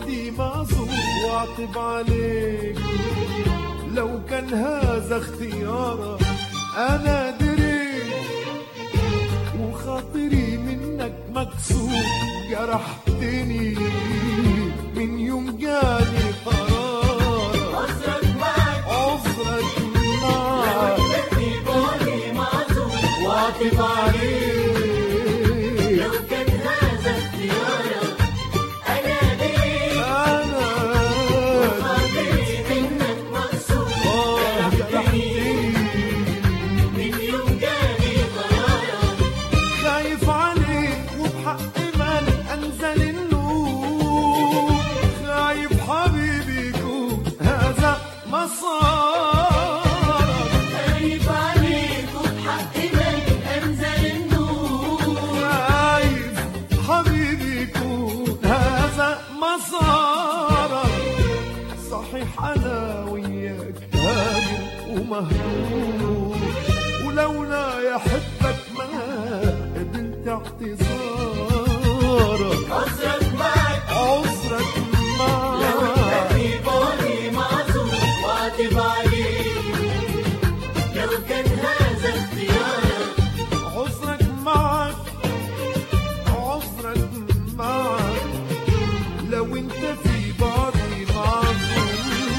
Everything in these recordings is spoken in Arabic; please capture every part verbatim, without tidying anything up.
بعدي معذور واعتب عليك. لو كان هذا اختيارك انا دريت، وخاطري منك مكسور جرحتني من يوم جاني قرارك. عذرك معك عذرك معك لو انت في بعدي معذور واعتب عليك. لو كان هذا اختيارك انا دريت، انا وخاطري منك مكسور آه جرحتني من يوم جاني قرارك. خايف عليك وبحق من انزل النور، خايف حبيبي يكون هذا مسارك. خايف عليك وبحق من انزل النور، خايف حبيبي يكون هذا مسارك. صحيح انا وياك هاجر ومهجور، ولولا يحبك ما قبلت اعتذارك. عذرك معك عذرك لو انت معك في بعدي معذور واعتب عليك. لو كان هذا اختيارك عذرك معك عذرك معك لو انت في بعضي معذور.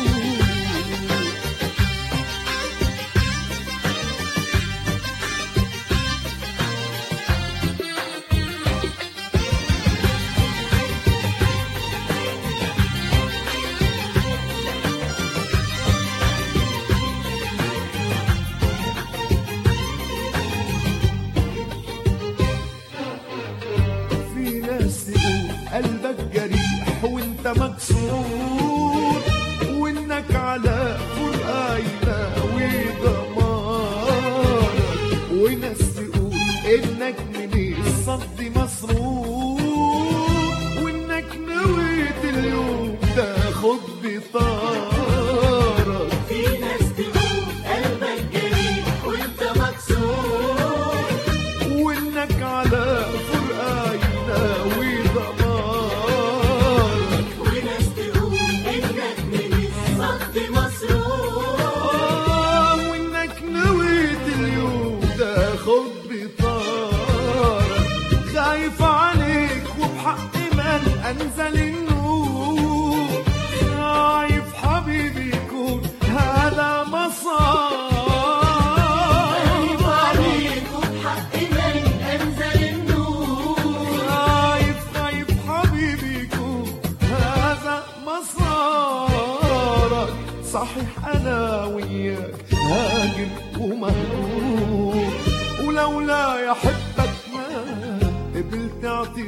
في ناس تقول قلبك جريح وانت مكسور، وانك على فرقاينا ودمارك. وناس تقول انك من الصد مسرور، وانك نويت اليوم تاخد بطارك. في ناس تقول قلبك جريح وانت مكسور، وانك على فرقاينا وضمارك. وناس تقول انك من الصد مسرور، آه وانك نويت اليوم تاخد بطارك. خايف عليك وبحق من انزل النور، خايف حبيبي يكون هذا خايف مسار. عليك وبحق من انزل النور. خايف خايف حبيبي يكون هذا مسارك. صحيح انا وياك هاجر ومهجور، ولولا يحبك ما قبلت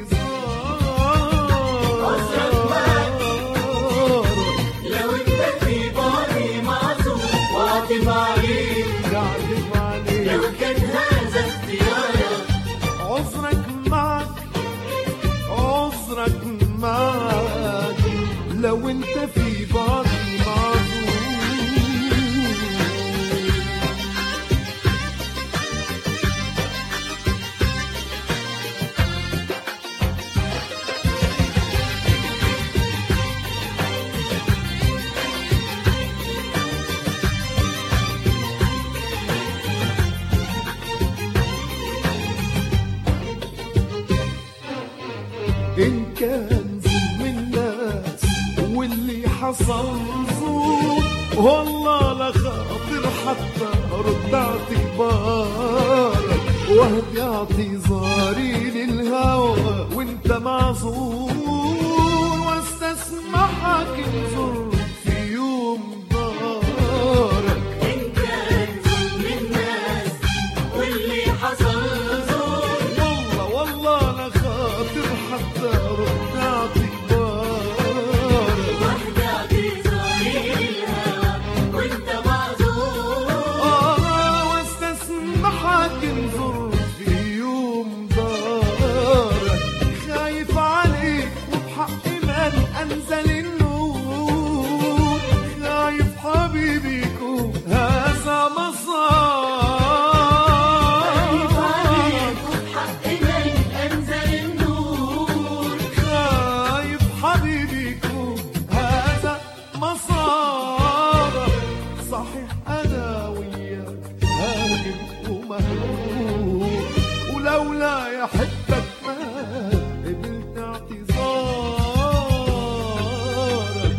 عذرك معك اعتذارك. لو انت في بعدي معذور واعتب عليك. قاعد عليك لو كان هذا اختيارك عذرك معك عذرك معك لو انت في بعضي معذور. إن كان ظلم الناس واللي حصل زور، والله لا خاطر حتى رد اعتبارك. واهدي اعتذاري للهوى وانت معذور، واستسمحك انظر في يوم دارك. ان كان ظلم الناس واللي حصل زور، والله والله لا خاطر حتى رد اعتبارك. واحدة اعتذاري للهوى وانت معذور. آه واستسمحك انظر في يوم دارك. خايف عليك وبحق من أنزل النور، خايف حبيبي يكون هذا مسار. خايف عليك وبحق من انزل النور، خايف حبيبي يكون لولا يحبك ما قبلت اعتذارك.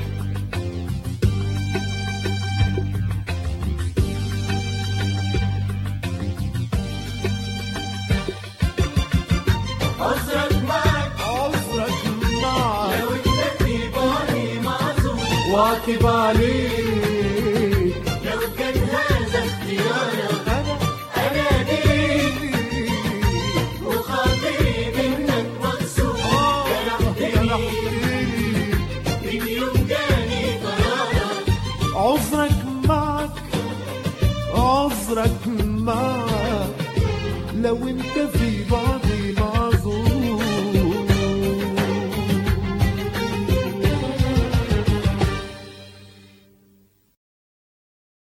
عذرك معك عذرك معك لو انت في بعدي معذور، واعتب عليك لو كان هذا اختيارك أنا أنا ليك وخاطري منك مكسور. جرحتني من يوم جاني قرارك. عذرك معك عذرك معك لو انت في بعض